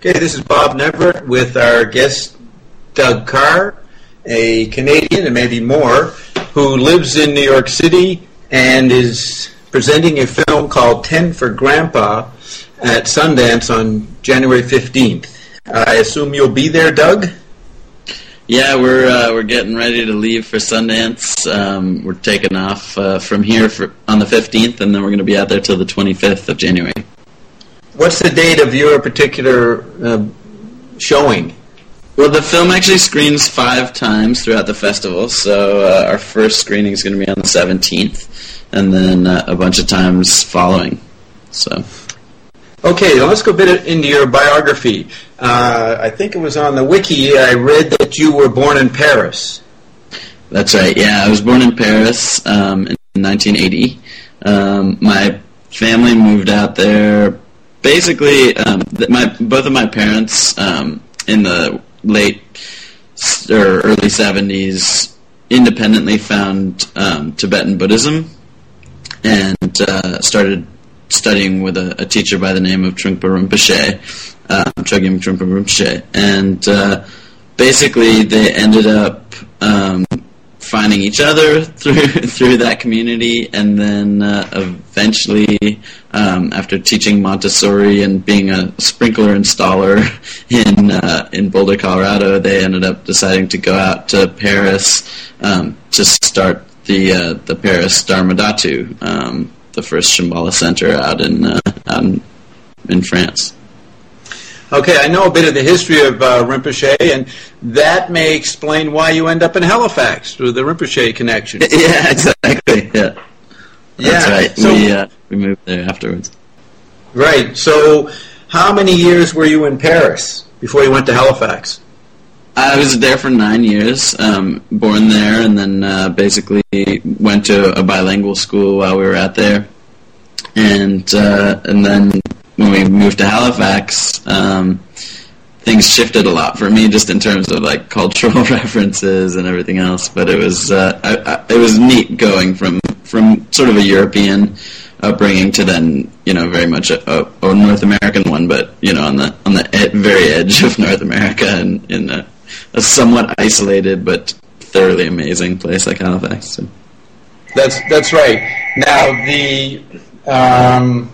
Okay, this is Bob Neverett with our guest Doug Carr, a Canadian and maybe more, who lives in New York City and is presenting a film called 10 for Grandpa at Sundance on January 15th. I assume you'll be there, Doug? Yeah, we're getting ready to leave for Sundance. We're taking off from here on the 15th, and then we're going to be out there till the 25th of January. What's the date of your particular showing? Well, the film actually screens 5 times throughout the festival, so our first screening is going to be on the 17th, and then a bunch of times following. So. Okay, let's go a bit into your biography. I think it was on the wiki I read that you were born in Paris. That's right, yeah. I was born in Paris in 1980. My family moved out there. Basically, both of my parents in the late or early 70s independently found Tibetan Buddhism and started studying with a teacher by the name of Trungpa Rinpoche, Chogyam Trungpa Rinpoche, and basically they ended up finding each other through that community, and then eventually, after teaching Montessori and being a sprinkler installer in Boulder, Colorado, they ended up deciding to go out to Paris to start the Paris Dharma Dhatu, the first Shambhala Center out in France. Okay, I know a bit of the history of Rinpoche, and that may explain why you end up in Halifax through the Rinpoche connection. Yeah, exactly. Yeah, that's right. So, we moved there afterwards. Right. So, how many years were you in Paris before you went to Halifax? I was there for 9 years, born there, and then basically went to a bilingual school while we were out there, and then when we moved to Halifax, things shifted a lot for me, just in terms of like cultural references and everything else. But it was neat going from sort of a European upbringing to then very much a North American one, but on the very edge of North America and in a somewhat isolated but thoroughly amazing place like Halifax. So. That's right. Now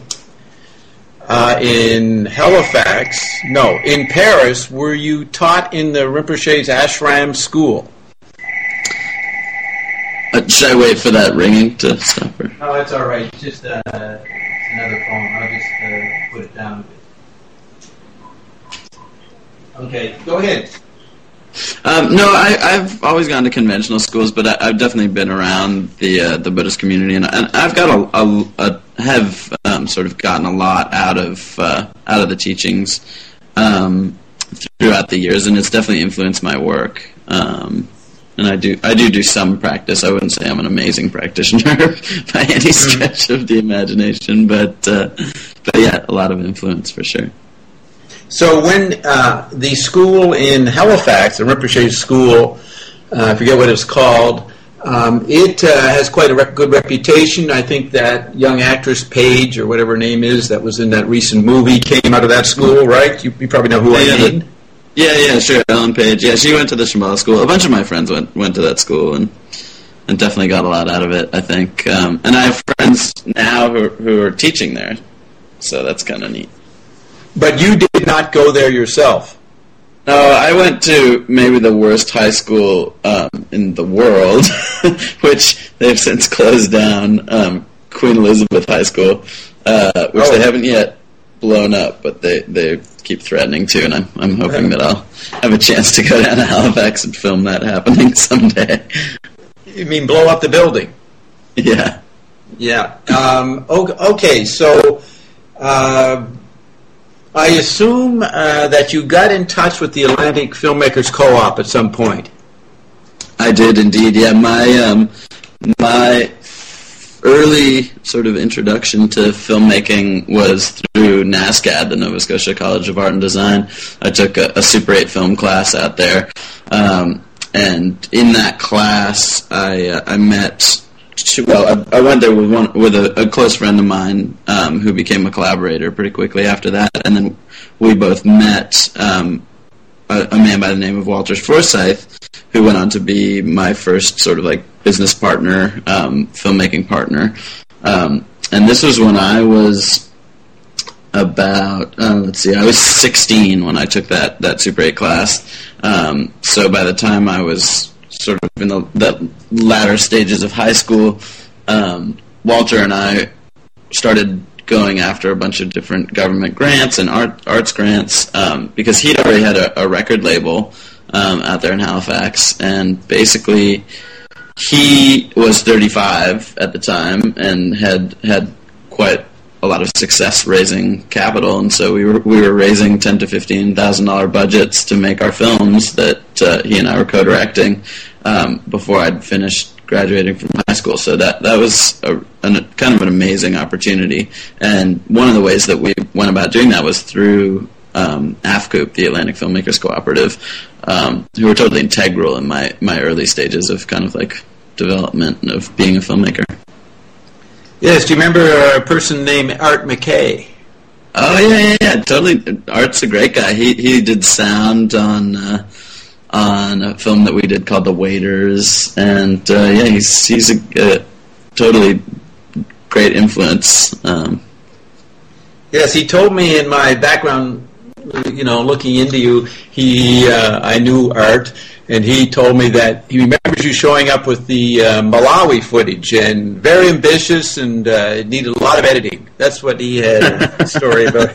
in in Paris, were you taught in the Rinpoche's ashram school? Should I wait for that ringing to stop her? No, that's all right. Just it's another phone. I'll just put it down. Okay, go ahead. No, I've always gone to conventional schools, but I've definitely been around the Buddhist community, and I've got have sort of gotten a lot out of the teachings throughout the years, and it's definitely influenced my work. And I do some practice. I wouldn't say I'm an amazing practitioner by any stretch of the imagination, but yeah, a lot of influence for sure. So when the school in Halifax, the Rinpoche school, I forget what it's called, it has quite a good reputation. I think that young actress Paige, or whatever her name is, that was in that recent movie, came out of that school, right? You probably know who I mean. Yeah, sure, Ellen Page. Yeah, she went to the Shambhala school. A bunch of my friends went to that school and definitely got a lot out of it, I think. And I have friends now who are teaching there, so that's kind of neat. But you did not go there yourself. No, I went to maybe the worst high school in the world, which they've since closed down, Queen Elizabeth High School, which they haven't yet blown up, but they keep threatening to, and I'm hoping that I'll have a chance to go down to Halifax and film that happening someday. You mean blow up the building? Yeah. Yeah. Okay, so I assume that you got in touch with the Atlantic Filmmakers Co-op at some point. I did indeed, yeah. My early sort of introduction to filmmaking was through NASCAD, the Nova Scotia College of Art and Design. I took a Super 8 film class out there, and in that class I met I went there with a close friend of mine who became a collaborator pretty quickly after that, and then we both met a man by the name of Walter Forsyth, who went on to be my first sort of like business partner, filmmaking partner. And this was when I was about, I was 16 when I took that Super 8 class. So by the time I was sort of in the latter stages of high school, Walter and I started going after a bunch of different government grants and arts grants, because he'd already had a record label out there in Halifax, and basically he was 35 at the time and had quite a lot of success raising capital, and so we were raising $10,000 to $15,000 budgets to make our films that he and I were co-directing before I'd finished graduating from high school. So that was kind of an amazing opportunity, and one of the ways that we went about doing that was through AFCOOP, the Atlantic Filmmakers Cooperative, who were totally integral in my early stages of kind of like development of being a filmmaker. Yes, do you remember a person named Art McKay? Oh yeah, totally. Art's a great guy. He did sound on a film that we did called The Waiters, and he's a totally great influence. Yes, he told me in my background, looking into you, I knew Art, and he told me that he remembers you showing up with the Malawi footage, and very ambitious, and it needed a lot of editing. That's what he had a story about.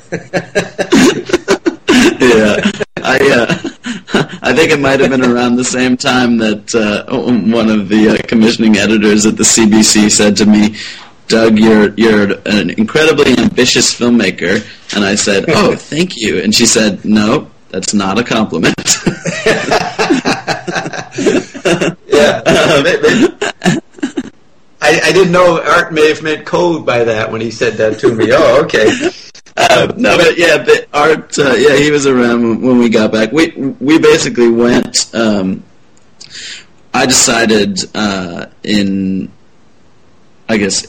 Yeah, I think it might have been around the same time that one of the commissioning editors at the CBC said to me, "Doug, you're an incredibly ambitious filmmaker." And I said, "Oh, thank you." And she said, "No, that's not a compliment." Yeah. I didn't know Art may have meant code by that when he said that to me. Oh, okay. But Art, he was around when we got back. We basically went. I decided in, I guess,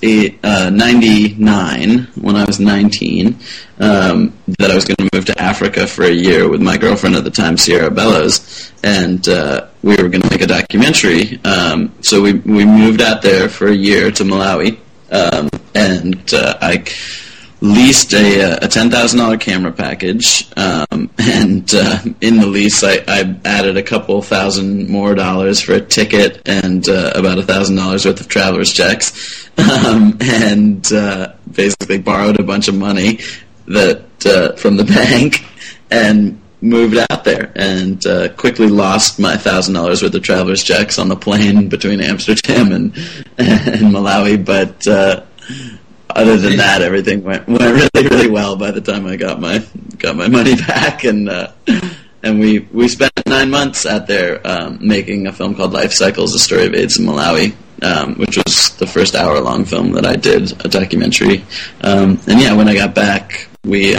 99, when I was 19, that I was going to move to Africa for a year with my girlfriend at the time, Sierra Bellows, and we were going to make a documentary. So we moved out there for a year to Malawi, and I leased a $10,000 camera package, and in the lease I added a couple $1,000 more for a ticket and about $1,000 worth of traveler's checks, and basically borrowed a bunch of money that from the bank and moved out there, and quickly lost my $1,000 worth of traveler's checks on the plane between Amsterdam and Malawi, but other than that, everything went really, really well by the time I got my money back, and we spent 9 months out there making a film called Life Cycles: A Story of AIDS in Malawi, which was the first hour-long film that I did, a documentary. When I got back, we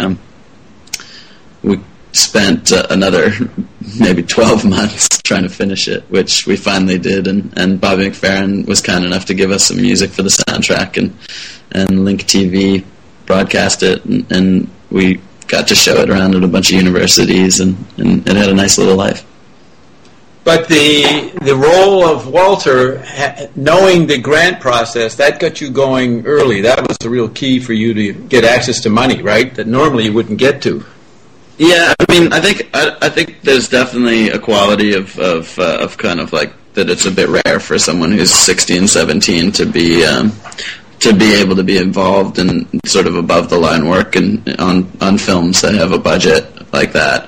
spent another maybe 12 months trying to finish it, which we finally did, and Bobby McFerrin was kind enough to give us some music for the soundtrack, and Link TV broadcast it, and we got to show it around at a bunch of universities, and it had a nice little life. But the role of Walter, knowing the grant process, that got you going early. That was the real key for you to get access to money, right? That normally you wouldn't get to. Yeah, I mean, I think there's definitely a quality of kind of like that. It's a bit rare for someone who's 16, 17 to be able to be involved in sort of above the line work and on films that have a budget like that.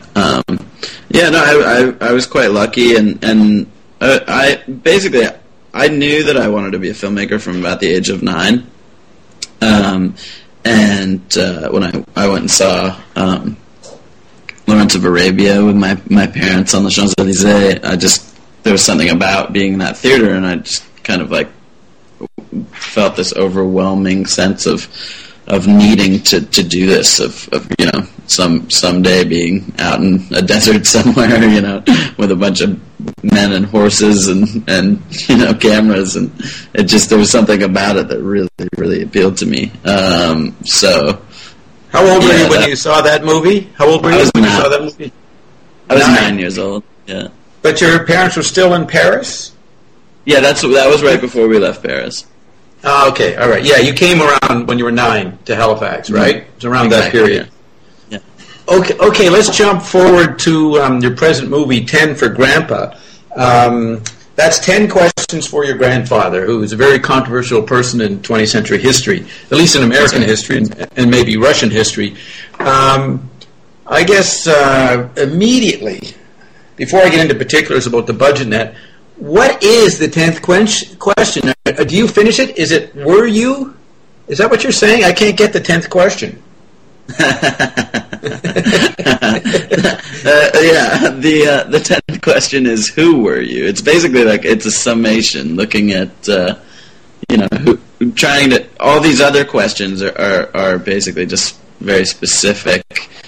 I was quite lucky, and I knew that I wanted to be a filmmaker from about the age of 9. When I went and saw Lawrence of Arabia with my parents on the Champs-Élysées, there was something about being in that theater, and I just kind of like felt this overwhelming sense of needing to do this, of someday being out in a desert somewhere, with a bunch of men and horses and cameras, and there was something about it that really, really appealed to me. So, how old were you when you saw that movie? How old were you when you saw that movie? I was 9 years old. Yeah. But your parents were still in Paris? Yeah, that was right before we left Paris. Oh, okay, all right. Yeah, you came around when you were 9 to Halifax, right? It was around that period. Yeah. Okay, let's jump forward to your present movie, 10 for Grandpa. That's 10 questions for your grandfather, who is a very controversial person in 20th century history, at least in American history and maybe Russian history. I guess immediately, before I get into particulars about the budget net, what is the 10th question? Do you finish it? Is it, were you? Is that what you're saying? I can't get the 10th question. The 10th question is, who were you? It's basically like, it's a summation looking at, all these other questions are basically just very specific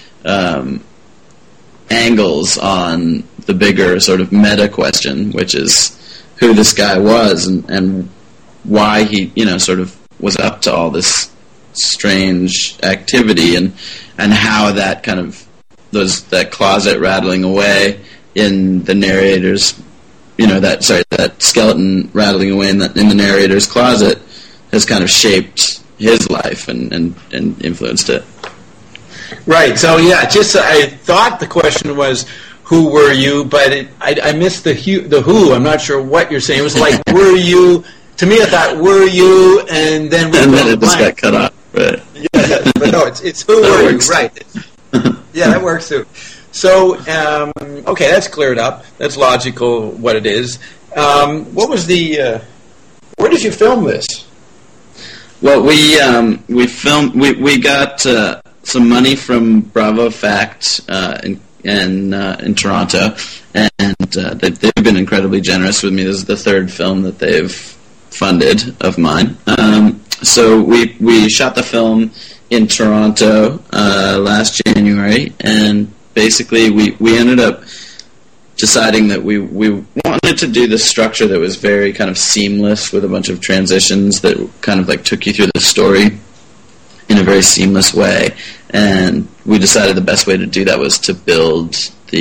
angles on the bigger sort of meta question, which is who this guy was and why he, sort of was up to all this strange activity, and how that kind of that closet rattling away in the narrator's, that skeleton rattling away in the narrator's closet has kind of shaped his life and influenced it. Right. So I thought the question was, who were you? But I missed the who. I'm not sure what you're saying. It was like, were you? To me, I thought, were you? And then it just got cut off. Right. Yeah, but no, it's who were you? Right. Yeah, that works too. So, okay, that's cleared up. That's logical. What it is. What was the? Where did you film this? Well, we filmed. We got some money from Bravo Fact in Toronto, and they've been incredibly generous with me. This is the third film that they've funded of mine. So we shot the film in Toronto last January, and basically we ended up deciding that we wanted to do this structure that was very kind of seamless, with a bunch of transitions that kind of like took you through the story in a very seamless way. And we decided the best way to do that was to build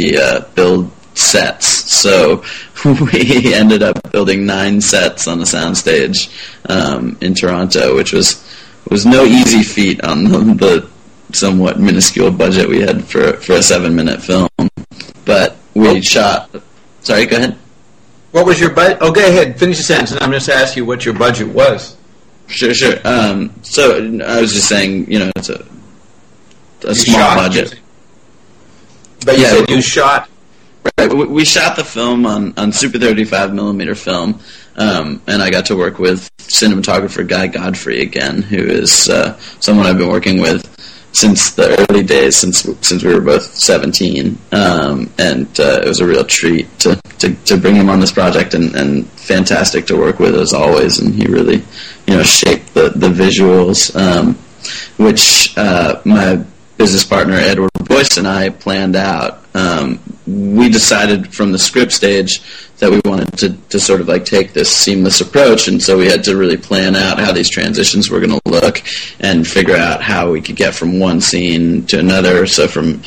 sets. So we ended up building 9 sets on the soundstage in Toronto, which was no easy feat on the somewhat minuscule budget we had for a 7-minute film. But we shot... Sorry, go ahead. What was your budget? Oh, go ahead. Finish the sentence, and I'm just ask you what your budget was. Sure. So I was just saying, it's a small budget. But you said you shot... Right. We shot the film on Super 35mm film, and I got to work with cinematographer Guy Godfrey again, who is someone I've been working with since the early days, since we were both 17, and it was a real treat to bring him on this project, and fantastic to work with as always. And he really, shaped the visuals, which my business partner Edward Boyce and I planned out. We decided from the script stage that we wanted to sort of like take this seamless approach, and so we had to really plan out how these transitions were going to look and figure out how we could get from one scene to another. So from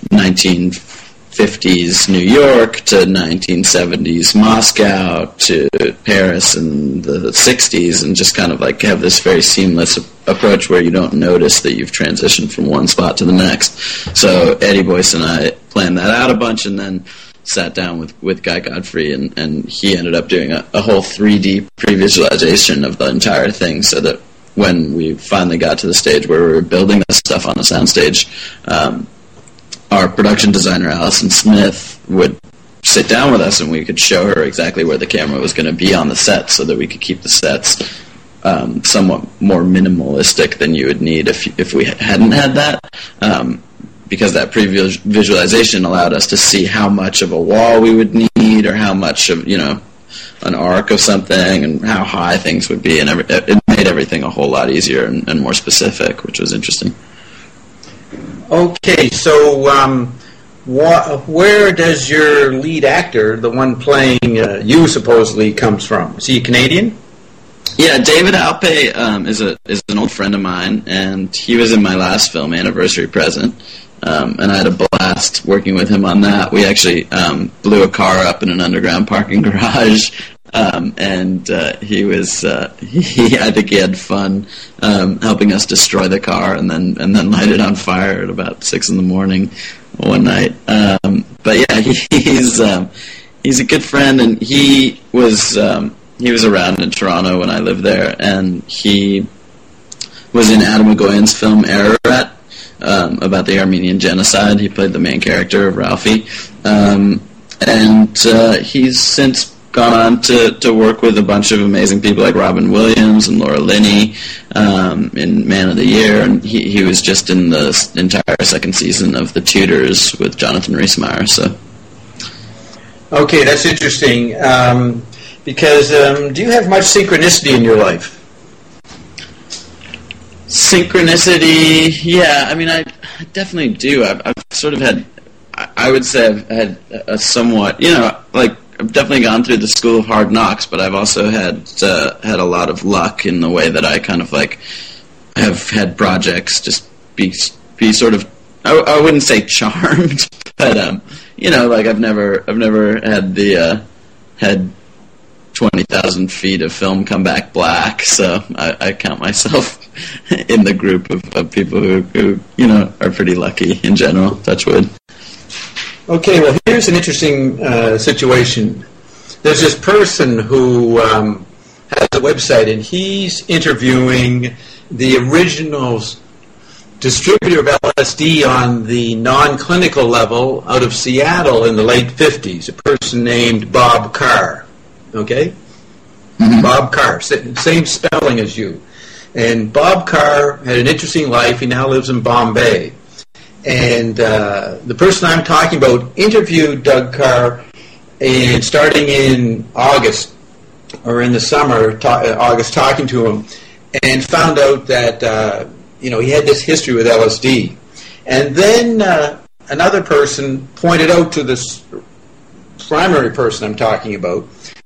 1950s New York to 1970s Moscow to Paris in the 60s, and just kind of like have this very seamless approach where you don't notice that you've transitioned from one spot to the next. So Eddie Boyce and I planned that out a bunch, and then sat down with Guy Godfrey, and he ended up doing a whole 3D pre-visualization of the entire thing, so that when we finally got to the stage where we were building this stuff on the soundstage, our production designer Allison Smith would sit down with us, and we could show her exactly where the camera was going to be on the set, so that we could keep the sets somewhat more minimalistic than you would need if we hadn't had that. Because that pre-visualization allowed us to see how much of a wall we would need, or how much of, an arc of something, and how high things would be, and it made everything a whole lot easier and more specific, which was interesting. Okay, so where does your lead actor, the one playing you supposedly, comes from? Is he Canadian? Yeah, David Alpay is an old friend of mine, and he was in my last film, Anniversary Present, and I had a blast working with him on that. We actually blew a car up in an underground parking garage, and he was I think he had fun helping us destroy the car and then light it on fire at about 6 a.m. one night. But yeah, he's a good friend, and he was around in Toronto when I lived there, and he was in Adam Egoyan's film Ararat about the Armenian genocide. He played the main character of Ralphie, and he's since gone on to work with a bunch of amazing people like Robin Williams and Laura Linney in Man of the Year, and he was just in the entire second season of The Tudors with Jonathan Rhys-Meyer. So, okay, that's interesting. Because do you have much synchronicity in your life? Synchronicity, yeah. I mean, I definitely do. I've sort of had, I would say I've had a somewhat, like, I've definitely gone through the school of hard knocks, but I've also had a lot of luck in the way that I kind of, like, have had projects just be sort of, I wouldn't say charmed, but, like, I've never had 20,000 feet of film come back black, so I count myself in the group of people who are pretty lucky in general, touch wood. Okay, well, here's an interesting situation. There's this person who has a website, and he's interviewing the original distributor of LSD on the non-clinical level out of Seattle in the late 50s, a person named Bob Carr. Okay? Mm-hmm. Bob Carr, same spelling as you. And Bob Carr had an interesting life. He now lives in Bombay. And the person I'm talking about interviewed Doug Carr starting in August, or in the summer, August, talking to him, and found out that he had this history with LSD. And then another person pointed out to this primary person I'm talking about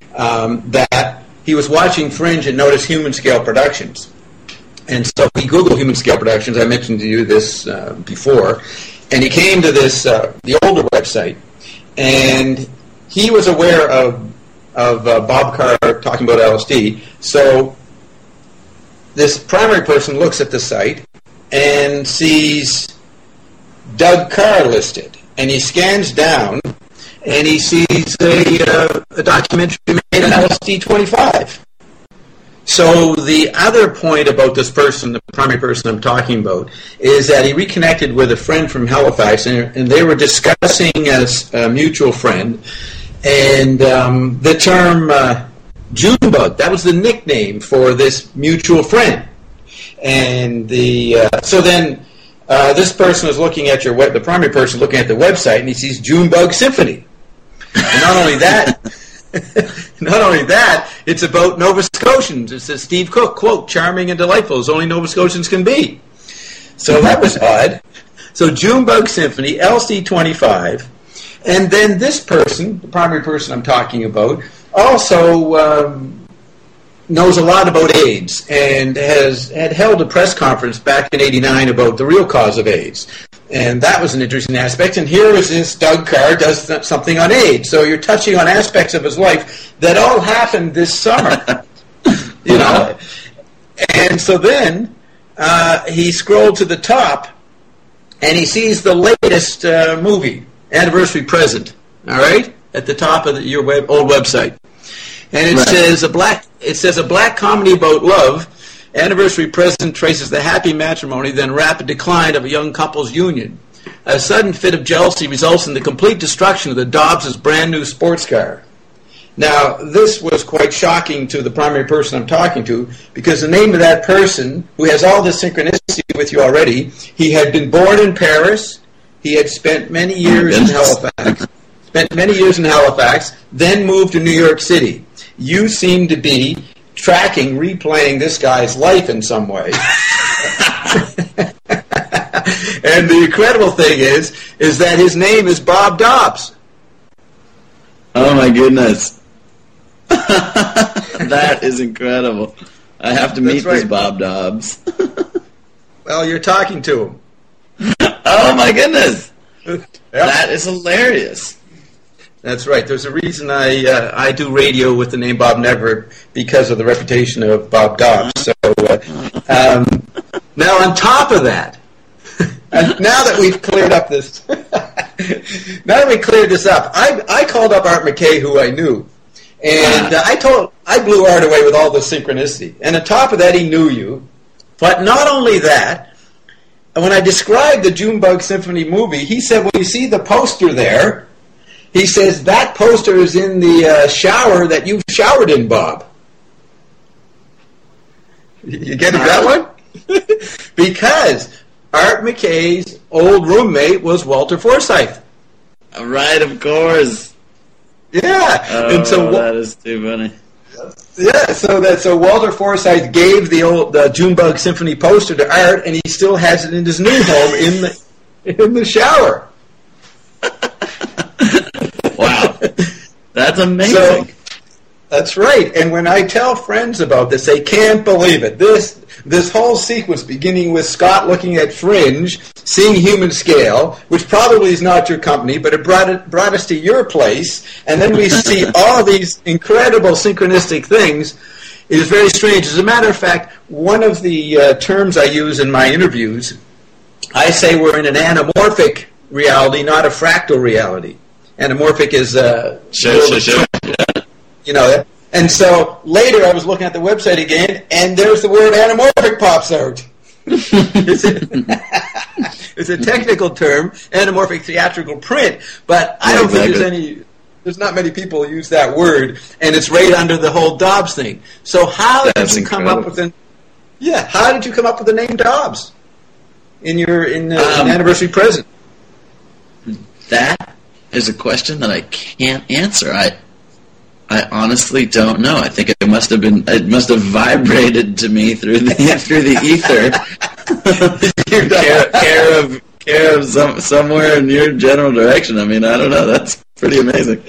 that he was watching Fringe and noticed Human Scale Productions. And so he Googled Human Scale Productions. I mentioned to you this before. And he came to this, the older website, and he was aware of Bob Carr talking about LSD. So this primary person looks at the site and sees Doug Carr listed. And he scans down, and he sees a documentary made on LSD-25. So the other point about this person, the primary person I'm talking about, is that he reconnected with a friend from Halifax, and they were discussing as a mutual friend, and the term Junebug, that was the nickname for this mutual friend. And so then this person is looking at the primary person looking at the website, and he sees Junebug Symphony. And not only that, it's about Nova Scotians. It says Steve Cook, quote, charming and delightful as only Nova Scotians can be. So that was odd. So Junebug Symphony, LSD-25, and then this person, the primary person I'm talking about, also knows a lot about AIDS and had held a press conference back in '89 about the real cause of AIDS. And that was an interesting aspect. And here is this Doug Carr does something on AIDS. So you're touching on aspects of his life that all happened this summer. And so then he scrolled to the top, and he sees the latest movie, Anniversary Present, all right, at the top of your old website. And it says a black comedy about love. Anniversary Present traces the happy matrimony, then rapid decline of a young couple's union. A sudden fit of jealousy results in the complete destruction of the Dobbs' brand new sports car. Now, this was quite shocking to the primary person I'm talking to, because the name of that person, who has all this synchronicity with you already, he had been born in Paris, he had spent many years in Halifax, then moved to New York City. You seem to be replaying this guy's life in some way. And the incredible thing is that his name is Bob Dobbs. Oh my goodness. That is incredible. I have to meet this Bob Dobbs. Well, you're talking to him. Oh my goodness. Yep. That is hilarious. That's right. There's a reason I do radio with the name Bob Neverett, because of the reputation of Bob Dobbs. So now on top of that, now that we've cleared up this, now that we cleared this up, I called up Art McKay, who I knew, and I blew Art away with all the synchronicity. And on top of that, he knew you. But not only that, when I described the Junebug Symphony movie, he said, when you see the poster there, he says, that poster is in the shower that you showered in, Bob. You getting that one? Because Art McKay's old roommate was Walter Forsythe. Right, of course. Yeah. Oh, and so that is too funny. Yeah, so Walter Forsythe gave the old Junebug Symphony poster to Art, and he still has it in his new home in the shower. Wow, that's amazing. So, that's right. And when I tell friends about this, they can't believe it. This whole sequence, beginning with Scott looking at Fringe, seeing Human Scale, which probably is not your company, but it brought us to your place, and then we see all these incredible synchronistic things. It is very strange. As a matter of fact, one of the terms I use in my interviews, I say we're in an anamorphic reality, not a fractal reality. Anamorphic is Sure. you know. And so later I was looking at the website again, and there's the word anamorphic pops out. It's a technical term, anamorphic theatrical print, but I don't think there's not many people who use that word, and it's right under the whole Dobbs thing. So how did you come up with how did you come up with the name Dobbs in anniversary present? That is a question that I can't answer. I honestly don't know. I think it must have vibrated to me through the ether. care of somewhere in your general direction. I mean, I don't know. That's pretty amazing.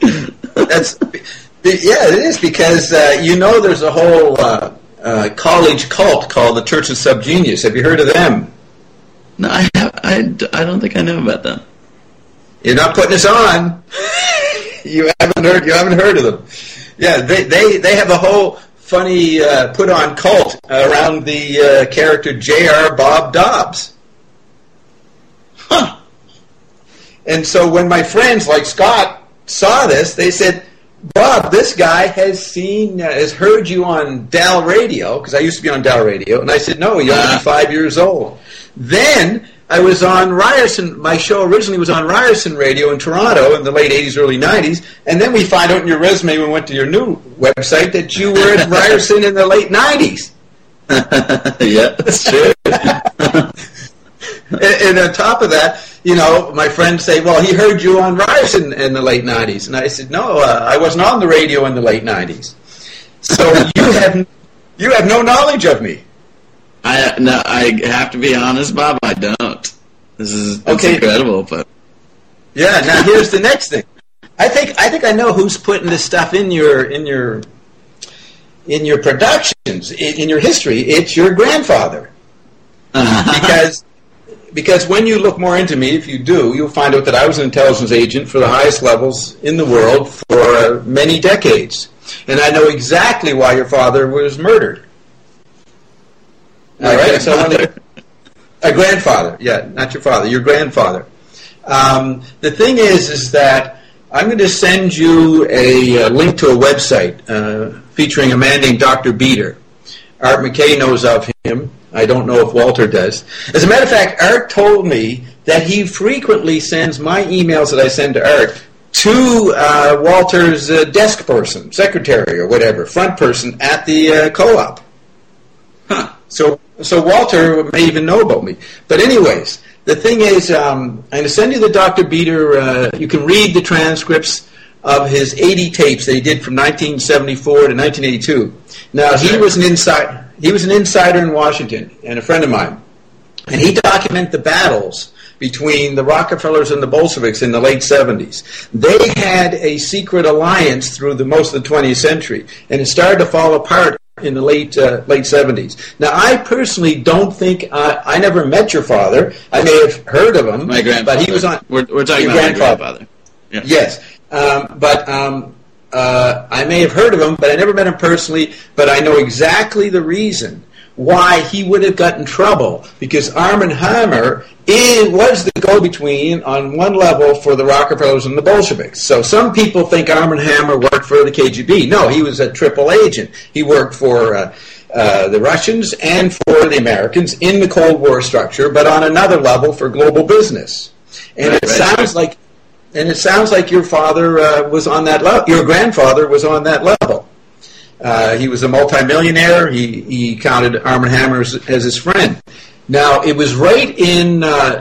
It is, because there's a whole college cult called the Church of Subgenius. Have you heard of them? No, I don't think I know about them. You're not putting us on. You haven't heard of them. Yeah, they have a whole funny put on cult around the character J.R. Bob Dobbs. Huh. And so when my friends like Scott saw this, they said, Bob, this guy has heard you on Dal Radio, because I used to be on Dal Radio, and I said, no, you're only 5 years old. Then I was on Ryerson. My show originally was on Ryerson Radio in Toronto in the late 80s, early 90s, and then we find out in your resume when we went to your new website that you were at Ryerson in the late 90s. Yeah, that's true. And on top of that, my friends say, well, he heard you on Ryerson in the late 90s. And I said, no, I wasn't on the radio in the late 90s. So you have no knowledge of me. I have to be honest, Bob, I don't. This is incredible, but yeah. Now here's the next thing. I think I know who's putting this stuff in your productions, in your history. It's your grandfather, because when you look more into me, if you do, you'll find out that I was an intelligence agent for the highest levels in the world for many decades, and I know exactly why your father was murdered. All right, so a grandfather, not your father, your grandfather. The thing is that I'm going to send you a link to a website featuring a man named Dr. Beater. Art McKay knows of him. I don't know if Walter does. As a matter of fact, Art told me that he frequently sends my emails that I send to Art to Walter's desk person, secretary or whatever, front person at the co-op. Huh. So Walter may even know about me. But anyways, the thing is, I'm going to send you the Dr. Beater. You can read the transcripts of his 80 tapes that he did from 1974 to 1982. Now, he was an insider in Washington, and a friend of mine. And he documented the battles between the Rockefellers and the Bolsheviks in the late 70s. They had a secret alliance through most of the 20th century, and it started to fall apart in the late 70s. Now, I personally don't think I never met your father. I may have heard of him, my grandfather. But he was on. We're talking about my grandfather. Yeah. Yes, but I may have heard of him, but I never met him personally. But I know exactly the reason why he would have gotten in trouble, because Armand Hammer was the go-between on one level for the Rockefellers and the Bolsheviks. So some people think Armand Hammer worked for the KGB. No, he was a triple agent. He worked for the Russians and for the Americans in the Cold War structure, but on another level for global business. And it sounds like your father was on that level. Your grandfather was on that level. He was a multimillionaire. He counted Armand Hammer as his friend. Now, it was right in,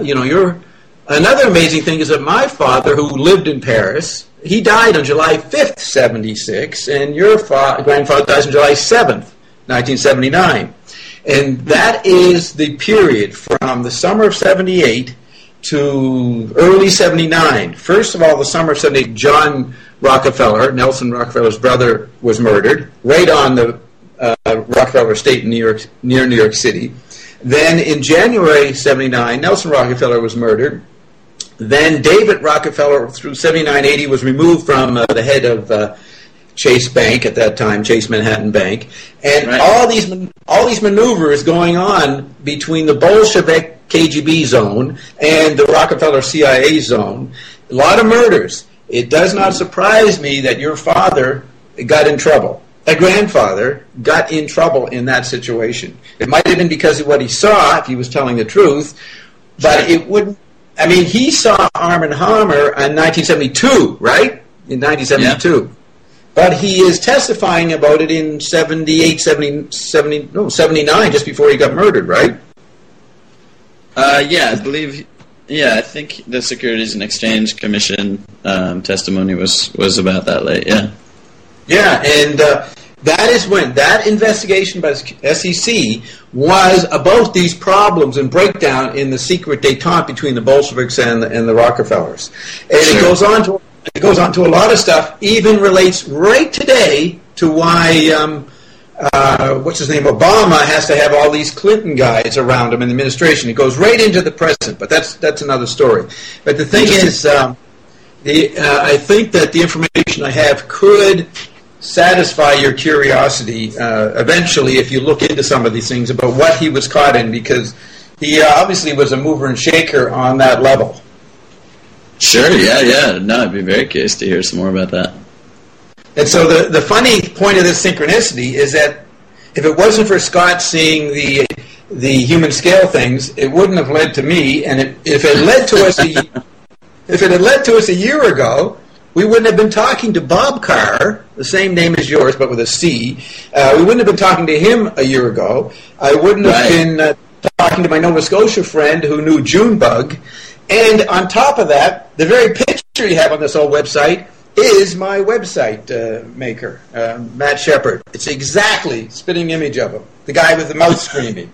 another amazing thing is that my father, who lived in Paris, he died on July 5th, 76, and your grandfather dies on July 7th, 1979. And that is the period from the summer of 78 to early 79. First of all, the summer of 78, John Rockefeller, Nelson Rockefeller's brother, was murdered right on the Rockefeller estate in near New York City. Then in January 79, Nelson Rockefeller was murdered. Then David Rockefeller, through 79-80, was removed from the head of Chase Bank at that time, Chase Manhattan Bank. And all these maneuvers going on between the Bolshevik KGB zone and the Rockefeller CIA zone. A lot of murders. It does not surprise me that your father got in trouble. A grandfather got in trouble in that situation. It might have been because of what he saw, if he was telling the truth, but it wouldn't. I mean, he saw Armand Hammer in 1972, right? In 1972. Yeah. But he is testifying about it in 78, 79, just before he got murdered, right? I believe. Yeah, I think the Securities and Exchange Commission testimony was about that late. Yeah. Yeah, and that is when that investigation by the SEC was about these problems and breakdown in the secret détente between the Bolsheviks and the Rockefellers. And sure. It goes on to a lot of stuff. Even relates right today to why Obama has to have all these Clinton guys around him in the administration. It goes right into the present, but that's another story. But the thing is, I think that the information I have could satisfy your curiosity eventually if you look into some of these things about what he was caught in, because he obviously was a mover and shaker on that level. Sure, yeah. No, I'd be very curious to hear some more about that. And so the funny point of this synchronicity is that if it wasn't for Scott seeing the human scale things, it wouldn't have led to me. And if it had led to us a year ago, we wouldn't have been talking to Bob Carr, the same name as yours but with a C. We wouldn't have been talking to him a year ago. I wouldn't have been talking to my Nova Scotia friend who knew Junebug. And on top of that, the very picture you have on this old website is my website maker, Matt Shepard. It's exactly spitting image of him, the guy with the mouth screaming.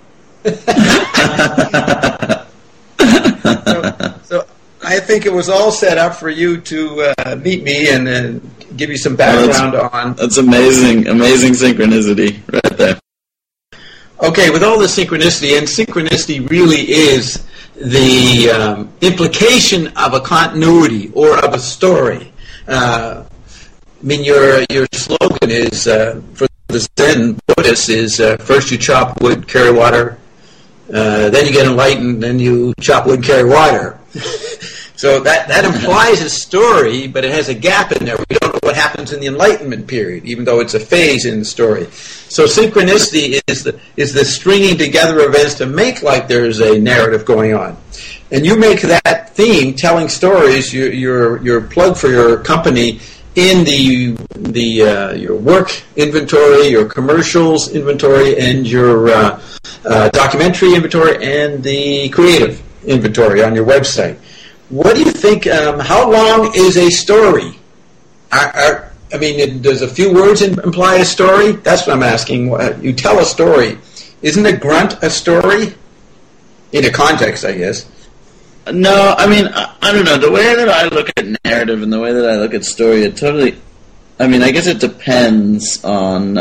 So I think it was all set up for you to meet me and give you some background on. That's amazing synchronicity right there. Okay, with all this synchronicity, and synchronicity really is the implication of a continuity or of a story. I mean, your slogan is for the Zen Buddhists is first you chop wood, carry water, then you get enlightened, then you chop wood, carry water. So that implies a story, but it has a gap in there. We don't know what happens in the Enlightenment period, even though it's a phase in the story. So synchronicity is the stringing together of events to make like there's a narrative going on. And you make that theme, telling stories, your plug for your company in your work inventory, your commercials inventory, and your documentary inventory, and the creative inventory on your website. What do you think? How long is a story? Does a few words imply a story? That's what I'm asking. You tell a story. Isn't a grunt a story? In a context, I guess. No, I mean, I don't know. The way that I look at narrative and the way that I look at story, it totally... I mean, I guess it depends on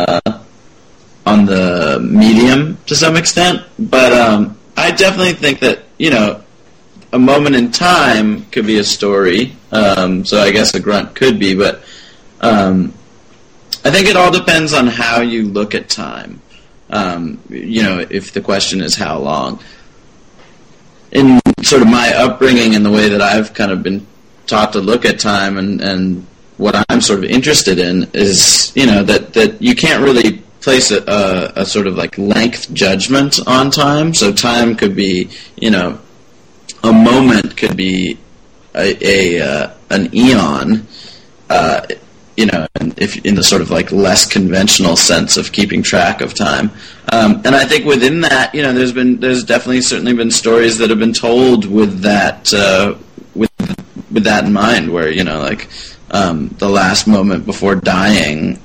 the medium to some extent, but I definitely think that, a moment in time could be a story, so I guess a grunt could be, but I think it all depends on how you look at time, if the question is how long. In sort of my upbringing and the way that I've kind of been taught to look at time and what I'm sort of interested in is, that you can't really place a sort of like length judgment on time. So time could be, a moment could be an eon, if in the sort of like less conventional sense of keeping track of time. And I think within that, there's definitely certainly been stories that have been told with that with that in mind, where the last moment before dying.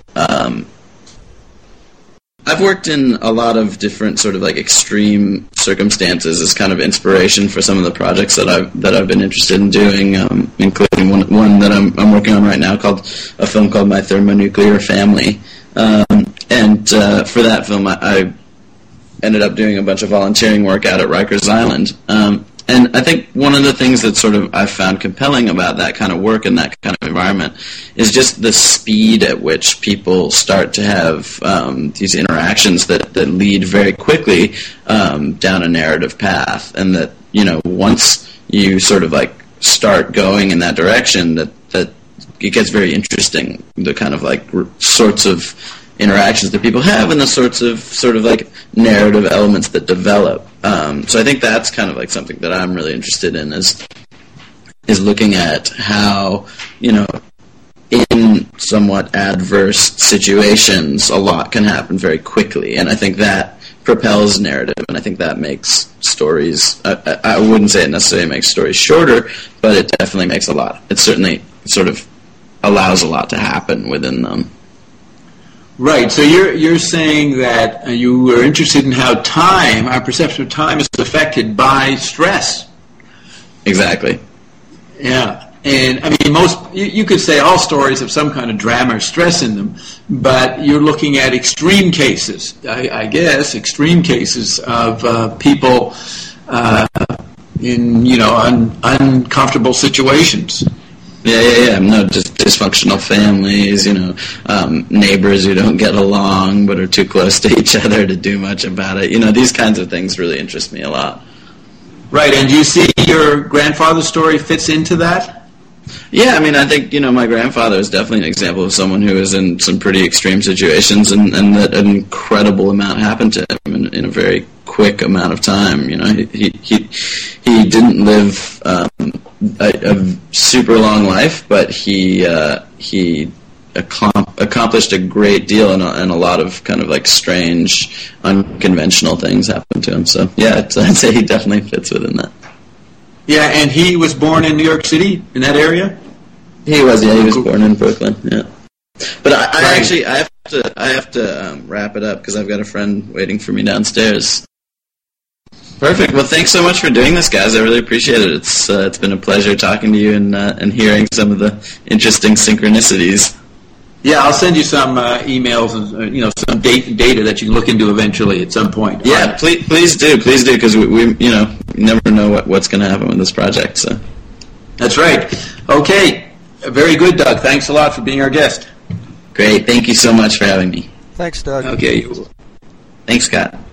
I've worked in a lot of different sort of like extreme circumstances as kind of inspiration for some of the projects that I've been interested in doing, including one that I'm working on right now called a film called My Thermonuclear Family. And for that film, I ended up doing a bunch of volunteering work out at Rikers Island. And I think one of the things that sort of I've found compelling about that kind of work and that kind of environment is just the speed at which people start to have these interactions that lead very quickly down a narrative path, and that once you sort of like start going in that direction, that it gets very interesting. The kind of like sorts of interactions that people have and the sorts of sort of like narrative elements that develop. So I think that's kind of like something that I'm really interested in is looking at how, in somewhat adverse situations, a lot can happen very quickly. And I think that propels narrative, and I think that makes stories, I wouldn't say it necessarily makes stories shorter, but it definitely makes a lot. It certainly sort of allows a lot to happen within them. Right. So you're saying that you were interested in how our perception of time is affected by stress. Exactly. Yeah. And I mean, you could say all stories have some kind of drama or stress in them, but you're looking at extreme cases, I guess, extreme cases of people in uncomfortable situations. Yeah. No, just dysfunctional families, neighbors who don't get along but are too close to each other to do much about it. These kinds of things really interest me a lot. Right, and do you see your grandfather's story fits into that? Yeah, I mean, I think, my grandfather is definitely an example of someone who was in some pretty extreme situations and that an incredible amount happened to him in a very quick amount of time. He didn't live a super long life, but he accomplished a great deal, and a lot of kind of like strange, unconventional things happened to him. So yeah, I'd say he definitely fits within that. Yeah, and he was born in New York City, in that area? He was born in Brooklyn, yeah. But I have to wrap it up because I've got a friend waiting for me downstairs. Perfect. Well, thanks so much for doing this, guys. I really appreciate it. It's been a pleasure talking to you and hearing some of the interesting synchronicities. Yeah, I'll send you some emails and some data that you can look into eventually at some point. Yeah, right. please do, because we never know what's going to happen with this project. So that's right. Okay, very good, Doug. Thanks a lot for being our guest. Great. Thank you so much for having me. Thanks, Doug. Okay. Thanks, Scott.